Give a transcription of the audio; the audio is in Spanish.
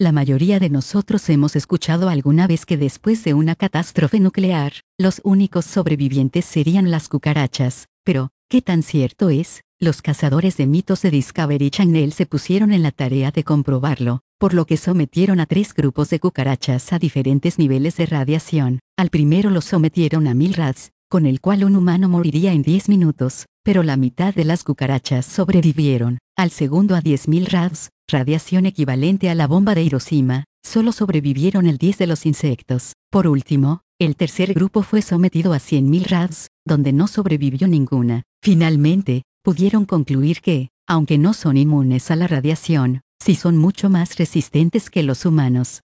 La mayoría de nosotros hemos escuchado alguna vez que después de una catástrofe nuclear, los únicos sobrevivientes serían las cucarachas. Pero, ¿qué tan cierto es? Los cazadores de mitos de Discovery Channel se pusieron en la tarea de comprobarlo, por lo que sometieron a 3 grupos de cucarachas a diferentes niveles de radiación. Al primero los sometieron a 1000 rads, con el cual un humano moriría en 10 minutos, pero la mitad de las cucarachas sobrevivieron. Al segundo a 10.000 rads, radiación equivalente a la bomba de Hiroshima, solo sobrevivieron el 10 de los insectos. Por último, el tercer grupo fue sometido a 100.000 rads, donde no sobrevivió ninguna. Finalmente, pudieron concluir que, aunque no son inmunes a la radiación, sí son mucho más resistentes que los humanos.